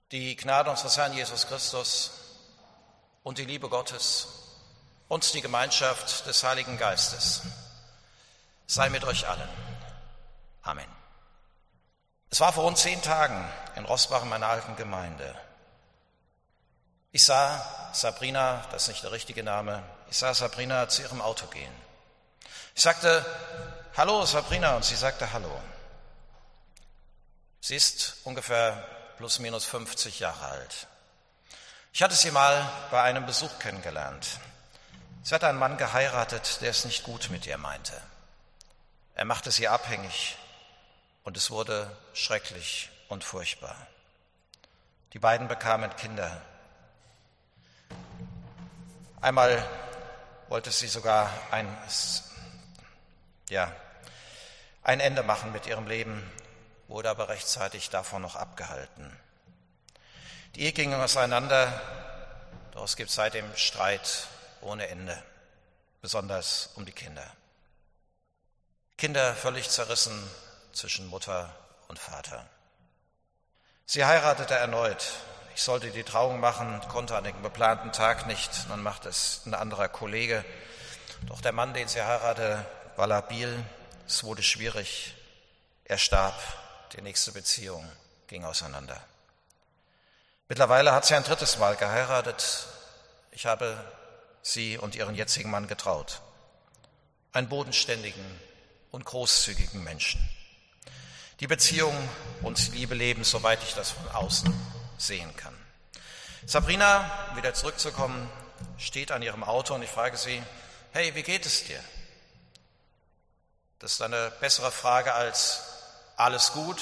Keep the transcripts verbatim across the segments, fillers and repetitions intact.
Die Gnade unseres Herrn Jesus Christus und die Liebe Gottes und die Gemeinschaft des Heiligen Geistes sei mit euch allen. Amen. Es war vor rund zehn Tagen in Roßbach in meiner alten Gemeinde. Ich sah Sabrina, das ist nicht der richtige Name, ich sah Sabrina zu ihrem Auto gehen. Ich sagte, hallo Sabrina, und sie sagte hallo. Sie ist ungefähr plus minus fünfzig Jahre alt. Ich hatte sie mal bei einem Besuch kennengelernt. Sie hatte einen Mann geheiratet, der es nicht gut mit ihr meinte. Er machte sie abhängig und es wurde schrecklich und furchtbar. Die beiden bekamen Kinder. Einmal wollte sie sogar ein, ja, ein Ende machen mit ihrem Leben, wurde aber rechtzeitig davon noch abgehalten. Die Ehe ging auseinander, doch es gibt seitdem Streit ohne Ende, besonders um die Kinder. Kinder völlig zerrissen zwischen Mutter und Vater. Sie heiratete erneut. Ich sollte die Trauung machen, konnte an dem geplanten Tag nicht, dann machte es ein anderer Kollege. Doch der Mann, den sie heiratete, war labil, es wurde schwierig, er starb. Die nächste Beziehung ging auseinander. Mittlerweile hat sie ein drittes Mal geheiratet. Ich habe sie und ihren jetzigen Mann getraut. Einen bodenständigen und großzügigen Menschen. Die Beziehung und die Liebe leben, soweit ich das von außen sehen kann. Sabrina, wieder zurückzukommen, steht an ihrem Auto und ich frage sie, hey, wie geht es dir? Das ist eine bessere Frage als alles gut?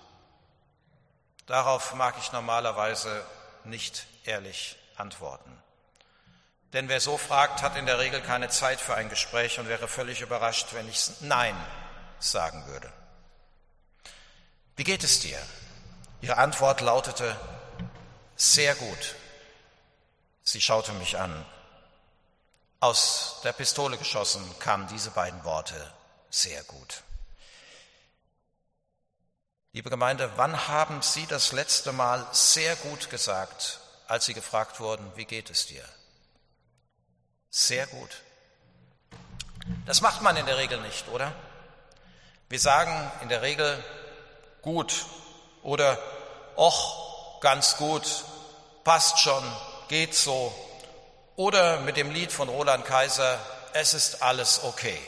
Darauf mag ich normalerweise nicht ehrlich antworten. Denn wer so fragt, hat in der Regel keine Zeit für ein Gespräch und wäre völlig überrascht, wenn ich Nein sagen würde. Wie geht es dir? Ihre Antwort lautete, sehr gut. Sie schaute mich an. Aus der Pistole geschossen kamen diese beiden Worte, sehr gut. Liebe Gemeinde, wann haben Sie das letzte Mal sehr gut gesagt, als Sie gefragt wurden, wie geht es dir? Sehr gut. Das macht man in der Regel nicht, oder? Wir sagen in der Regel gut oder och, ganz gut, passt schon, geht so. Oder mit dem Lied von Roland Kaiser, es ist alles okay,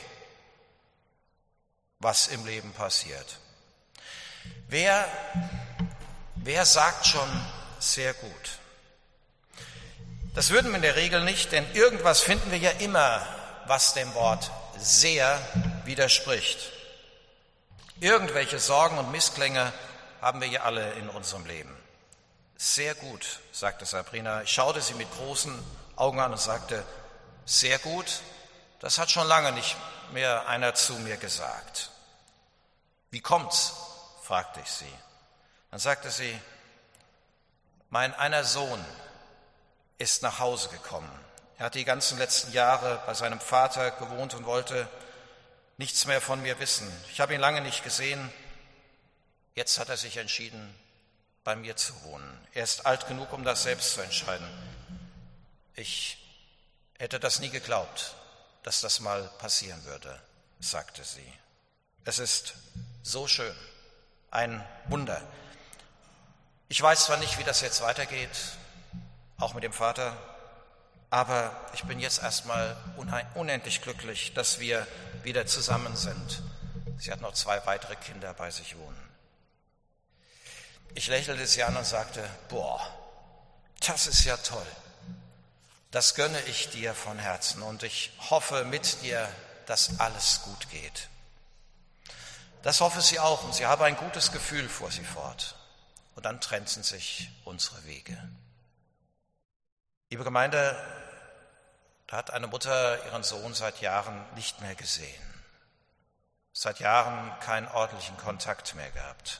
was im Leben passiert. Wer, wer sagt schon sehr gut? Das würden wir in der Regel nicht, denn irgendwas finden wir ja immer, was dem Wort sehr widerspricht. Irgendwelche Sorgen und Missklänge haben wir ja alle in unserem Leben. Sehr gut, sagte Sabrina. Ich schaute sie mit großen Augen an und sagte, sehr gut, das hat schon lange nicht mehr einer zu mir gesagt. Wie kommt's? Fragte ich sie. Dann sagte sie, mein einer Sohn ist nach Hause gekommen. Er hat die ganzen letzten Jahre bei seinem Vater gewohnt und wollte nichts mehr von mir wissen. Ich habe ihn lange nicht gesehen. Jetzt hat er sich entschieden, bei mir zu wohnen. Er ist alt genug, um das selbst zu entscheiden. Ich hätte das nie geglaubt, dass das mal passieren würde, sagte sie. Es ist so schön. Ein Wunder. Ich weiß zwar nicht, wie das jetzt weitergeht, auch mit dem Vater, aber ich bin jetzt erstmal unendlich glücklich, dass wir wieder zusammen sind. Sie hat noch zwei weitere Kinder bei sich wohnen. Ich lächelte sie an und sagte, boah, das ist ja toll. Das gönne ich dir von Herzen und ich hoffe mit dir, dass alles gut geht. Das hoffe sie auch und sie habe ein gutes Gefühl, fuhr sie fort. Und dann trennten sich unsere Wege. Liebe Gemeinde, da hat eine Mutter ihren Sohn seit Jahren nicht mehr gesehen. Seit Jahren keinen ordentlichen Kontakt mehr gehabt.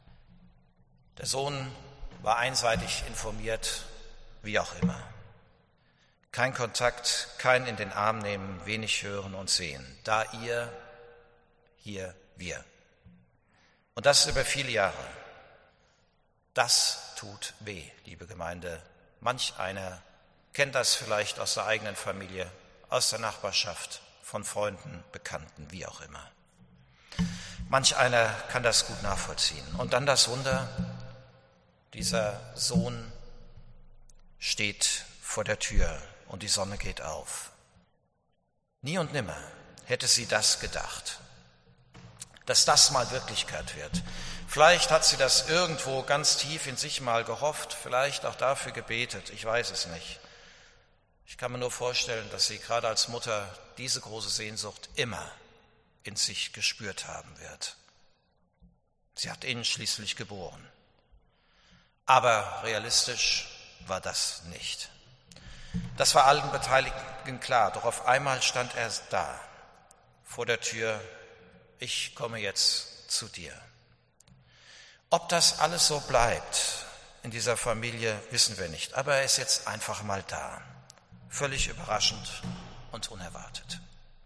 Der Sohn war einseitig informiert, wie auch immer. Kein Kontakt, kein in den Arm nehmen, wenig hören und sehen. Da ihr, hier wir. Und das über viele Jahre. das tut weh, liebe Gemeinde. Manch einer kennt das vielleicht aus der eigenen Familie, aus der Nachbarschaft, von Freunden, Bekannten, wie auch immer. Manch einer kann das gut nachvollziehen. Und dann das Wunder, dieser Sohn steht vor der Tür und die Sonne geht auf. Nie und nimmer hätte sie das gedacht, dass das mal Wirklichkeit wird. Vielleicht hat sie das irgendwo ganz tief in sich mal gehofft, vielleicht auch dafür gebetet, ich weiß es nicht. Ich kann mir nur vorstellen, dass sie gerade als Mutter diese große Sehnsucht immer in sich gespürt haben wird. Sie hat ihn schließlich geboren. Aber realistisch war das nicht. Das war allen Beteiligten klar, doch auf einmal stand er da, vor der Tür, ich komme jetzt zu dir. Ob das alles so bleibt in dieser Familie, wissen wir nicht, aber er ist jetzt einfach mal da, völlig überraschend und unerwartet.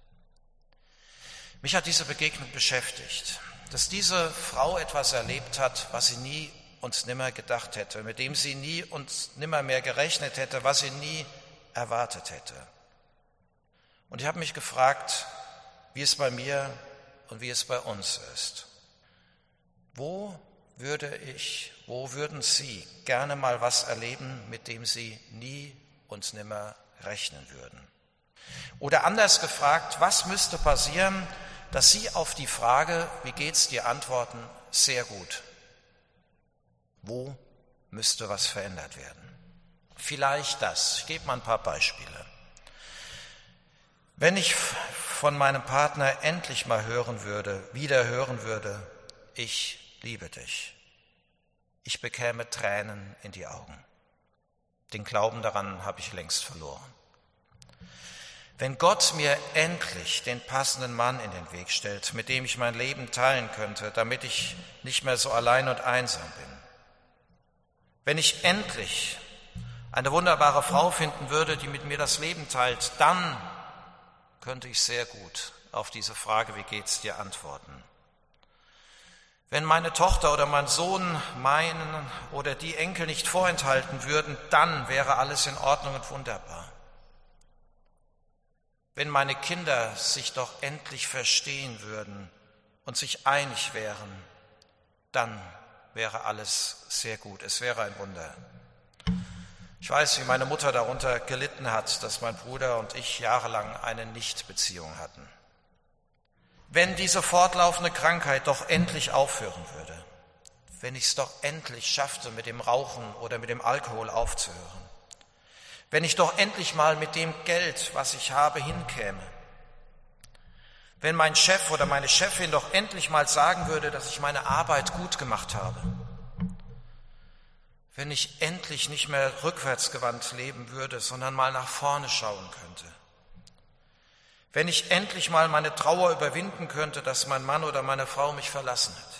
Mich hat diese Begegnung beschäftigt, dass diese Frau etwas erlebt hat, was sie nie und nimmer gedacht hätte, mit dem sie nie und nimmer mehr gerechnet hätte, was sie nie erwartet hätte. Und ich habe mich gefragt, wie es bei mir und wie es bei uns ist. Wo würde ich, wo würden Sie gerne mal was erleben, mit dem Sie nie und nimmer rechnen würden? Oder anders gefragt, was müsste passieren, dass Sie auf die Frage, wie geht's dir, antworten, sehr gut. Wo müsste was verändert werden? Vielleicht das. Ich gebe mal ein paar Beispiele. Wenn ich von meinem Partner endlich mal hören würde, wieder hören würde, ich liebe dich. Ich bekäme Tränen in die Augen. Den Glauben daran habe ich längst verloren. Wenn Gott mir endlich den passenden Mann in den Weg stellt, mit dem ich mein Leben teilen könnte, damit ich nicht mehr so allein und einsam bin. Wenn ich endlich eine wunderbare Frau finden würde, die mit mir das Leben teilt, dann könnte ich sehr gut auf diese Frage, wie geht's dir, antworten. Wenn meine Tochter oder mein Sohn meinen oder die Enkel nicht vorenthalten würden, dann wäre alles in Ordnung und wunderbar. Wenn meine Kinder sich doch endlich verstehen würden und sich einig wären, dann wäre alles sehr gut. Es wäre ein Wunder. Ich weiß, wie meine Mutter darunter gelitten hat, dass mein Bruder und ich jahrelang eine Nichtbeziehung hatten. Wenn diese fortlaufende Krankheit doch endlich aufhören würde, wenn ich es doch endlich schaffte, mit dem Rauchen oder mit dem Alkohol aufzuhören, wenn ich doch endlich mal mit dem Geld, was ich habe, hinkäme, wenn mein Chef oder meine Chefin doch endlich mal sagen würde, dass ich meine Arbeit gut gemacht habe, wenn ich endlich nicht mehr rückwärtsgewandt leben würde, sondern mal nach vorne schauen könnte, wenn ich endlich mal meine Trauer überwinden könnte, dass mein Mann oder meine Frau mich verlassen hat,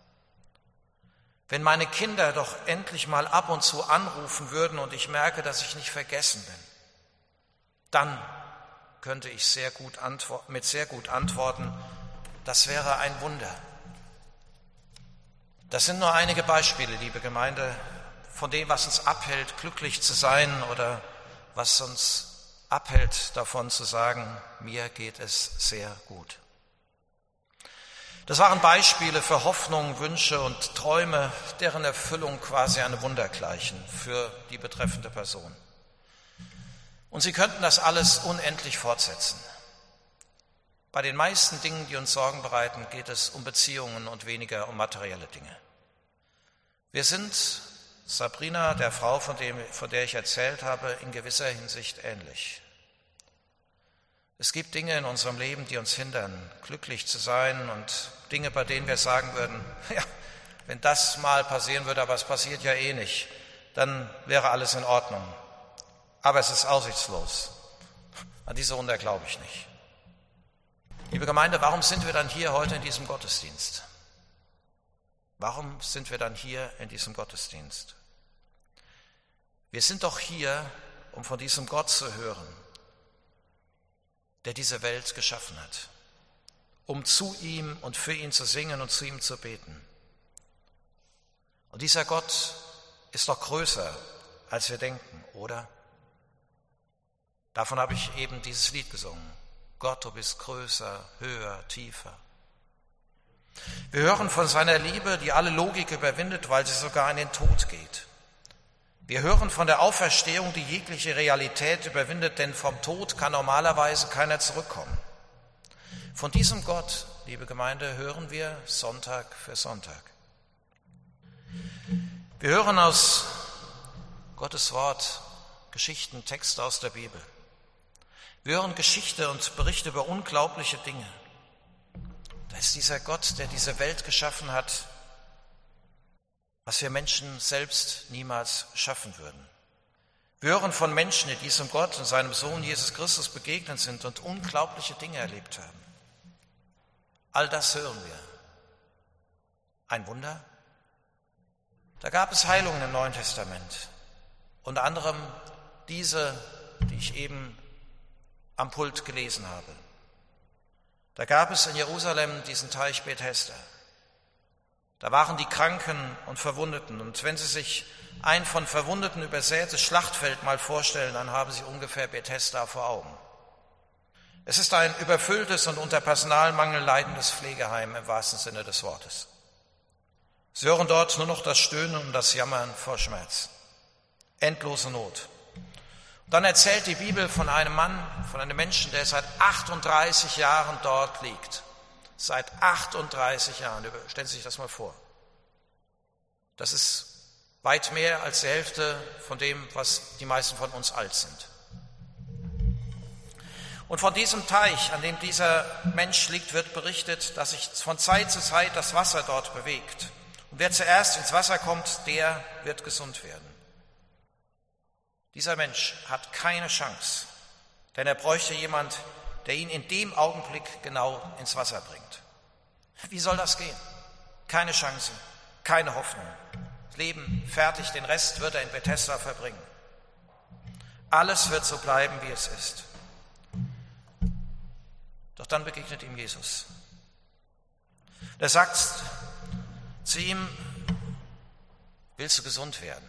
wenn meine Kinder doch endlich mal ab und zu anrufen würden und ich merke, dass ich nicht vergessen bin, dann könnte ich sehr gut antworten, mit sehr gut antworten, das wäre ein Wunder. Das sind nur einige Beispiele, liebe Gemeinde, von dem, was uns abhält, glücklich zu sein oder was uns abhält, davon zu sagen, mir geht es sehr gut. Das waren Beispiele für Hoffnung, Wünsche und Träume, deren Erfüllung quasi eine Wunder gleichen für die betreffende Person. Und sie könnten das alles unendlich fortsetzen. Bei den meisten Dingen, die uns Sorgen bereiten, geht es um Beziehungen und weniger um materielle Dinge. Wir sind Sabrina, der Frau, von, dem, von der ich erzählt habe, in gewisser Hinsicht ähnlich. Es gibt Dinge in unserem Leben, die uns hindern, glücklich zu sein und Dinge, bei denen wir sagen würden, ja, wenn das mal passieren würde, aber es passiert ja eh nicht, dann wäre alles in Ordnung. Aber es ist aussichtslos. An diese Wunder glaube ich nicht. Liebe Gemeinde, warum sind wir dann hier heute in diesem Gottesdienst? Warum sind wir dann hier in diesem Gottesdienst? Wir sind doch hier, um von diesem Gott zu hören, der diese Welt geschaffen hat, um zu ihm und für ihn zu singen und zu ihm zu beten. Und dieser Gott ist doch größer, als wir denken, oder? Davon habe ich eben dieses Lied gesungen. Gott, du bist größer, höher, tiefer. Wir hören von seiner Liebe, die alle Logik überwindet, weil sie sogar in den Tod geht. Wir hören von der Auferstehung, die jegliche Realität überwindet, denn vom Tod kann normalerweise keiner zurückkommen. Von diesem Gott, liebe Gemeinde, hören wir Sonntag für Sonntag. Wir hören aus Gottes Wort Geschichten, Texte aus der Bibel. Wir hören Geschichte und Berichte über unglaubliche Dinge. Da ist dieser Gott, der diese Welt geschaffen hat, was wir Menschen selbst niemals schaffen würden. Wir hören von Menschen, die diesem Gott und seinem Sohn Jesus Christus begegnet sind und unglaubliche Dinge erlebt haben. All das hören wir. Ein Wunder? Da gab es Heilungen im Neuen Testament. Unter anderem diese, die ich eben am Pult gelesen habe. Da gab es in Jerusalem diesen Teich Bethesda. Da waren die Kranken und Verwundeten. Und wenn Sie sich ein von Verwundeten übersätes Schlachtfeld mal vorstellen, dann haben Sie ungefähr Bethesda vor Augen. Es ist ein überfülltes und unter Personalmangel leidendes Pflegeheim im wahrsten Sinne des Wortes. Sie hören dort nur noch das Stöhnen und das Jammern vor Schmerz. Endlose Not. Und dann erzählt die Bibel von einem Mann, von einem Menschen, der seit achtunddreißig Jahren dort liegt. Seit achtunddreißig Jahren, stellen Sie sich das mal vor. Das ist weit mehr als die Hälfte von dem, was die meisten von uns alt sind. Und von diesem Teich, an dem dieser Mensch liegt, wird berichtet, dass sich von Zeit zu Zeit das Wasser dort bewegt. Und wer zuerst ins Wasser kommt, der wird gesund werden. Dieser Mensch hat keine Chance, denn er bräuchte jemand, der ihn in dem Augenblick genau ins Wasser bringt. Wie soll das gehen? Keine Chance, keine Hoffnung. Das Leben fertig, den Rest wird er in Bethesda verbringen. Alles wird so bleiben, wie es ist. Doch dann begegnet ihm Jesus. Er sagt zu ihm, willst du gesund werden?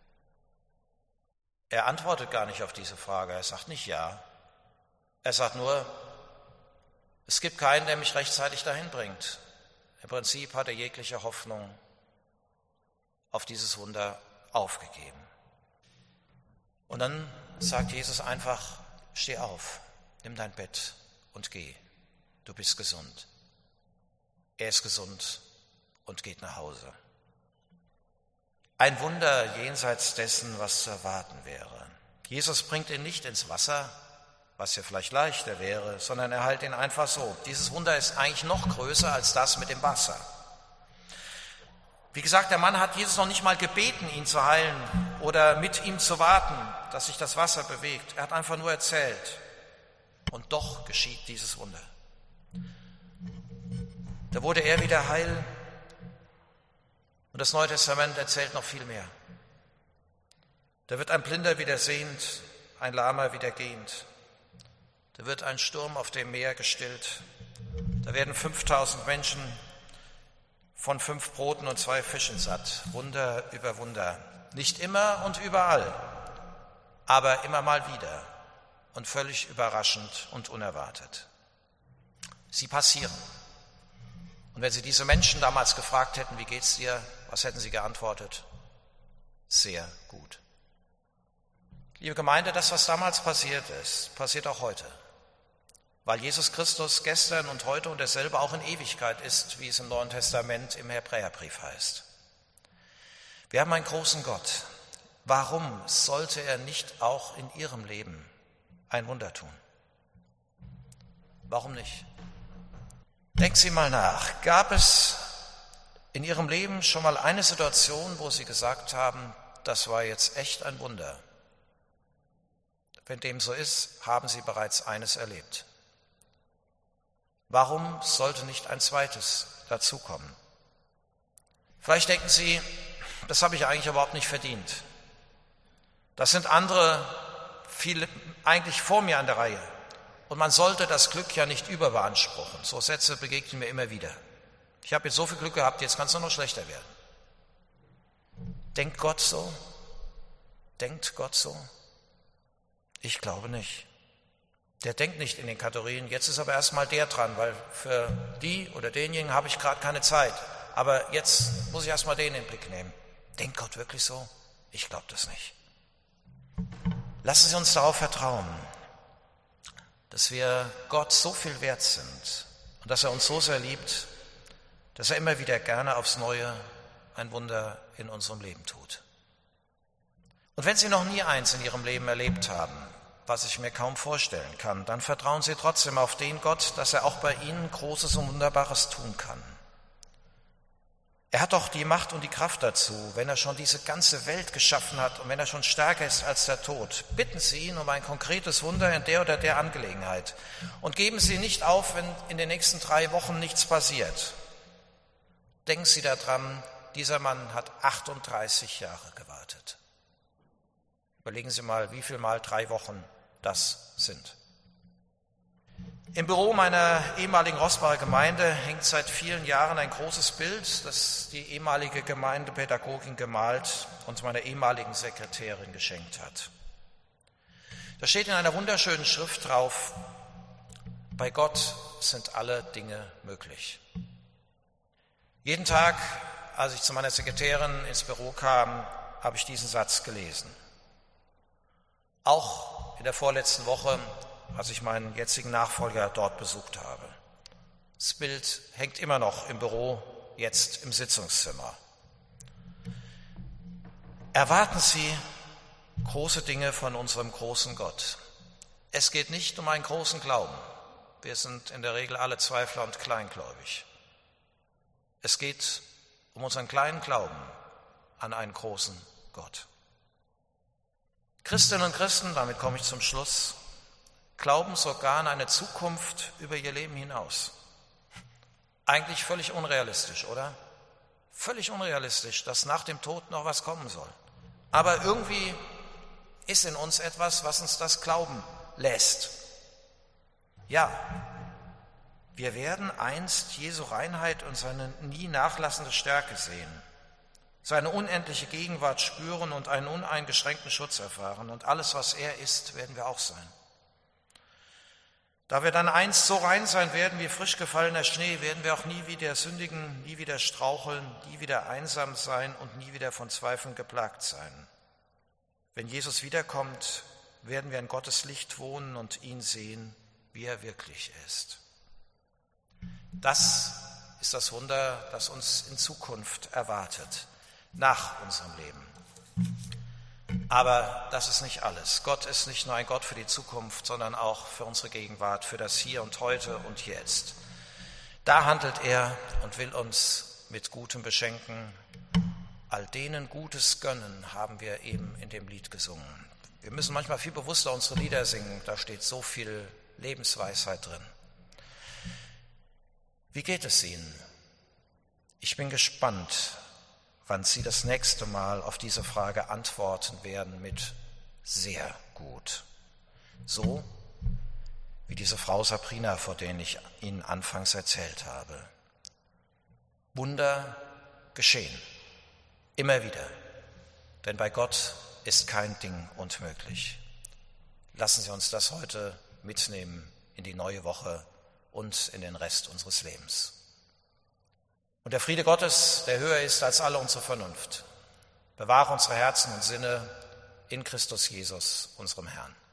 Er antwortet gar nicht auf diese Frage, er sagt nicht ja. Er sagt nur, es gibt keinen, der mich rechtzeitig dahin bringt. Im Prinzip hat er jegliche Hoffnung auf dieses Wunder aufgegeben. Und dann sagt Jesus einfach, steh auf, nimm dein Bett und geh. Du bist gesund. Er ist gesund und geht nach Hause. Ein Wunder jenseits dessen, was zu erwarten wäre. Jesus bringt ihn nicht ins Wasser, was ja vielleicht leichter wäre, sondern er heilt ihn einfach so. Dieses Wunder ist eigentlich noch größer als das mit dem Wasser. Wie gesagt, der Mann hat Jesus noch nicht mal gebeten, ihn zu heilen oder mit ihm zu warten, dass sich das Wasser bewegt. Er hat einfach nur erzählt. Und doch geschieht dieses Wunder. Da wurde er wieder heil. Und das Neue Testament erzählt noch viel mehr. Da wird ein Blinder wieder sehend, ein Lahmer wieder gehend. Da wird ein Sturm auf dem Meer gestillt. Da werden fünftausend Menschen von fünf Broten und zwei Fischen satt. Wunder über Wunder. Nicht immer und überall, aber immer mal wieder und völlig überraschend und unerwartet. Sie passieren. Und wenn Sie diese Menschen damals gefragt hätten, wie geht's dir, was hätten sie geantwortet? Sehr gut. Liebe Gemeinde, das, was damals passiert ist, passiert auch heute. Weil Jesus Christus gestern und heute und derselbe auch in Ewigkeit ist, wie es im Neuen Testament im Hebräerbrief heißt. Wir haben einen großen Gott. Warum sollte er nicht auch in Ihrem Leben ein Wunder tun? Warum nicht? Denken Sie mal nach. Gab es in Ihrem Leben schon mal eine Situation, wo Sie gesagt haben, das war jetzt echt ein Wunder? Wenn dem so ist, haben Sie bereits eines erlebt. Warum sollte nicht ein zweites dazukommen? Vielleicht denken Sie, das habe ich eigentlich überhaupt nicht verdient. Das sind andere viele eigentlich vor mir an der Reihe. Und man sollte das Glück ja nicht überbeanspruchen. So Sätze begegnen mir immer wieder. Ich habe jetzt so viel Glück gehabt, jetzt kann es nur noch schlechter werden. Denkt Gott so? Denkt Gott so? Ich glaube nicht. Der denkt nicht in den Kategorien, jetzt ist aber erstmal der dran, weil für die oder denjenigen habe ich gerade keine Zeit. Aber jetzt muss ich erstmal den in den Blick nehmen. Denkt Gott wirklich so? Ich glaube das nicht. Lassen Sie uns darauf vertrauen, dass wir Gott so viel wert sind und dass er uns so sehr liebt, dass er immer wieder gerne aufs Neue ein Wunder in unserem Leben tut. Und wenn Sie noch nie eins in Ihrem Leben erlebt haben, was ich mir kaum vorstellen kann, dann vertrauen Sie trotzdem auf den Gott, dass er auch bei Ihnen Großes und Wunderbares tun kann. Er hat doch die Macht und die Kraft dazu, wenn er schon diese ganze Welt geschaffen hat und wenn er schon stärker ist als der Tod. Bitten Sie ihn um ein konkretes Wunder in der oder der Angelegenheit und geben Sie nicht auf, wenn in den nächsten drei Wochen nichts passiert. Denken Sie daran, dieser Mann hat achtunddreißig Jahre gewartet. Überlegen Sie mal, wie viel mal drei Wochen das sind. Im Büro meiner ehemaligen Roßbacher Gemeinde hängt seit vielen Jahren ein großes Bild, das die ehemalige Gemeindepädagogin gemalt und meiner ehemaligen Sekretärin geschenkt hat. Da steht in einer wunderschönen Schrift drauf: Bei Gott sind alle Dinge möglich. Jeden Tag, als ich zu meiner Sekretärin ins Büro kam, habe ich diesen Satz gelesen. Auch in der vorletzten Woche, als ich meinen jetzigen Nachfolger dort besucht habe. Das Bild hängt immer noch im Büro, jetzt im Sitzungszimmer. Erwarten Sie große Dinge von unserem großen Gott. Es geht nicht um einen großen Glauben. Wir sind in der Regel alle Zweifler und kleingläubig. Es geht um unseren kleinen Glauben an einen großen Gott. Christinnen und Christen, damit komme ich zum Schluss, glauben sogar an eine Zukunft über ihr Leben hinaus. Eigentlich völlig unrealistisch, oder? Völlig unrealistisch, dass nach dem Tod noch was kommen soll. Aber irgendwie ist in uns etwas, was uns das glauben lässt. Ja, wir werden einst Jesu Reinheit und seine nie nachlassende Stärke sehen, seine unendliche Gegenwart spüren und einen uneingeschränkten Schutz erfahren. Und alles, was er ist, werden wir auch sein. Da wir dann einst so rein sein werden wie frisch gefallener Schnee, werden wir auch nie wieder sündigen, nie wieder straucheln, nie wieder einsam sein und nie wieder von Zweifeln geplagt sein. Wenn Jesus wiederkommt, werden wir in Gottes Licht wohnen und ihn sehen, wie er wirklich ist. Das ist das Wunder, das uns in Zukunft erwartet, nach unserem Leben. Aber das ist nicht alles. Gott ist nicht nur ein Gott für die Zukunft, sondern auch für unsere Gegenwart, für das Hier und Heute und Jetzt. Da handelt er und will uns mit Gutem beschenken. All denen Gutes gönnen, haben wir eben in dem Lied gesungen. Wir müssen manchmal viel bewusster unsere Lieder singen, da steht so viel Lebensweisheit drin. Wie geht es Ihnen? Ich bin gespannt, wann Sie das nächste Mal auf diese Frage antworten werden mit sehr gut. So wie diese Frau Sabrina, vor der ich Ihnen anfangs erzählt habe. Wunder geschehen, immer wieder, denn bei Gott ist kein Ding unmöglich. Lassen Sie uns das heute mitnehmen in die neue Woche und in den Rest unseres Lebens. Und der Friede Gottes, der höher ist als alle unsere Vernunft, bewahre unsere Herzen und Sinne in Christus Jesus, unserem Herrn.